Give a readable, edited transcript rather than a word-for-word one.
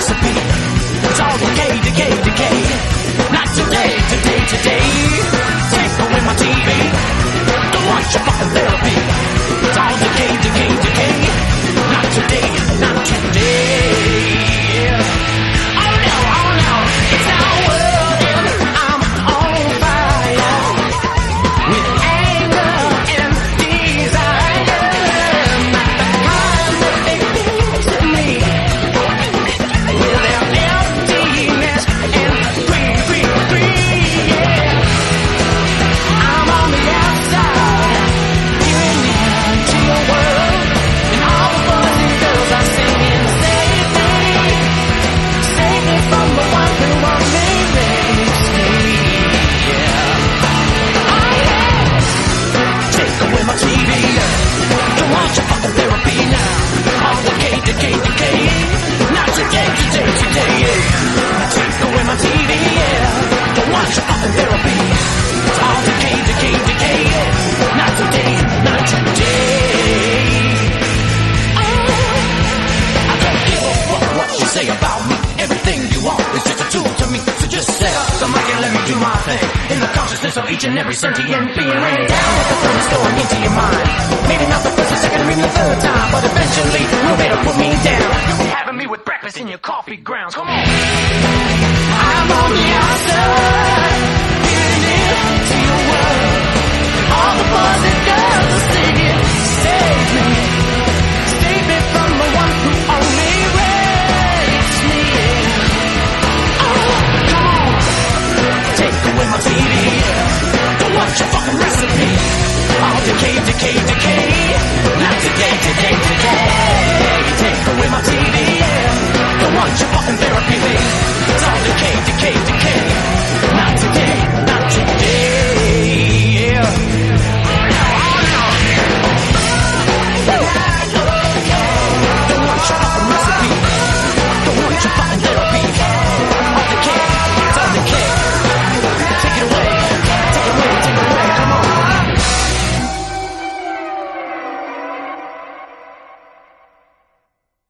recipe. It's all decay, decay, decay. Not today, today, today. Take away my TV. Don't want your fucking therapy. It's all decay, decay, decay. Not today, not today. Oh no, it's our world and I'm on fire with anger and desire. Not the kind that they think to me with their emptiness and greed, yeah. I'm on the outside, peering into your world, and all the boys and girls are singing, save me from the one who only makes me, yeah. Oh yeah. Take away my TV. Don't want your fucking therapy now. All decay, decay, decay. Not today, today, today, yeah. Take away my TV, yeah. Don't want your fucking therapy. It's all decay, decay, decay, yeah. Not today, not today. I don't give a fuck what you say about me. Everything you want is just a tool to me. So just set up the mic and let me do my thing. In the consciousness of each and every sentient being, rain down with the phone is going into your mind. Maybe not the first, the second, or even the third time, but eventually you'll be able to put me down. You'll be having me with breakfast in your coffee grounds. Come on. I'm on the outside, peering into your world. All the boys and girls are singing, save me from the one who only rapes me. Oh, come on, take away my TV. Don't want your fucking recipe. All decay, decay, decay. Not today, today, today. Take away my TV, yeah. Don't want your fucking therapy, babe. It's all decay, decay, decay.